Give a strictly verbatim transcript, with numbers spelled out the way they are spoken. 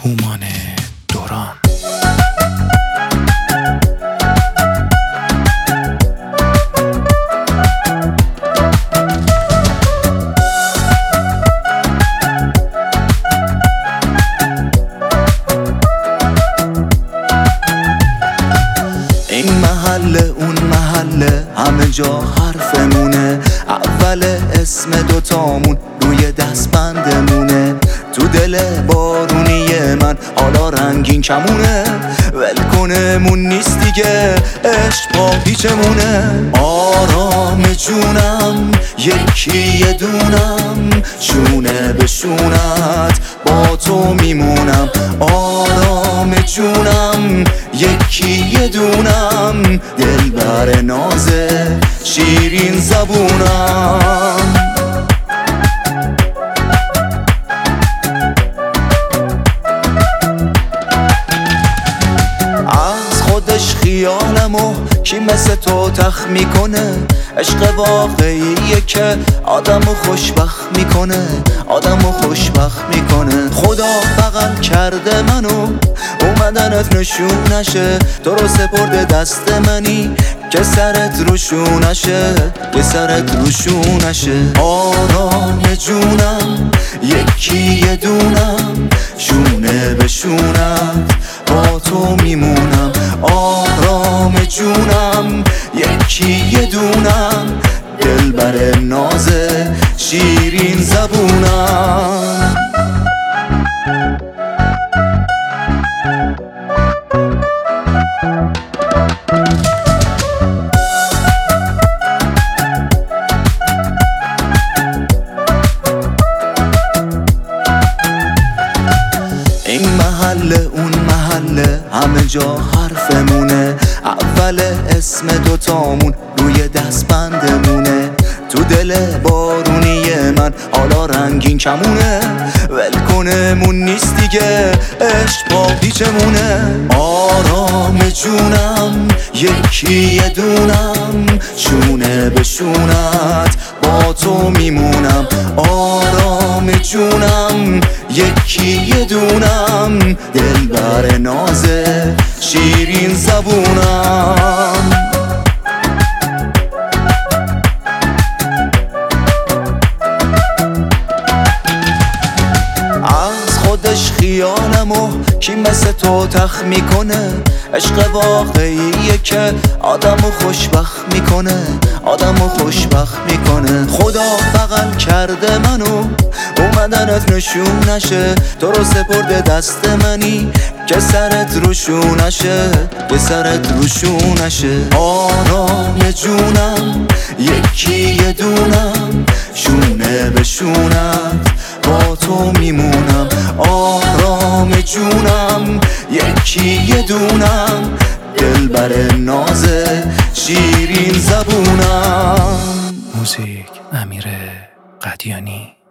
هومان دوران. این محله اون محله همه جا حرفمونه، اول اسم دوتامون روی دستبندمونه. تو دل بارونی من حالا رنگین کمونه، ولکنمون نیست دیگه عشق با پیچمونه. آرام جونم یکی یه دونم، شونه به شونت با تو میمونم. آرام جونم یکی یه دونم، دلبر نازه شیرین زبونم. از خودش خیالمو کی مثل تو تخ میکنه، عشق واقعیه که آدمو خوشبخت میکنه، آدمو خوشبخت میکنه. خدا بغل کرده منو اومدنت نشونشه، تو رو سپرده دست منی که سرت روشونشه، که سرت روشونشه. آرام جونم یکی یه دونم، شونه به شونت با تو میمونم. آرام جونم یکی یه دونم، دلبر نازه شیرین زبونم. این محله اون محله همه جا حرفمونه، اول اسم دوتامون روی دستبندمونه. تو دل بارونی من حالا رنگین کمونه، ولکنمون نیست دیگه عشق با پیچمونه. آرام جونم یکی یه دونم، شونه به شونت با تو میمونم. آرام جونم یکی یه دونم، دلبر نازه شیرین زبونم. از خودش خیالمو کی مثل تو تخ میکنه، عشق واقعیه که آدمو خوشبخت میکنه، آدمو خوشبخت میکنه. خدا بغل کرده منو اومدنت نشونشه، تو رو سپرده دست منی که سرت روشونشه، که سرت روشونشه. آرام جونم یکی یه دونم، شونه به شونت با تو میمونم. آرام جونم یکی یه دونم، دلبر نازه شیرین زبونم. موزیک امیر قدیانی.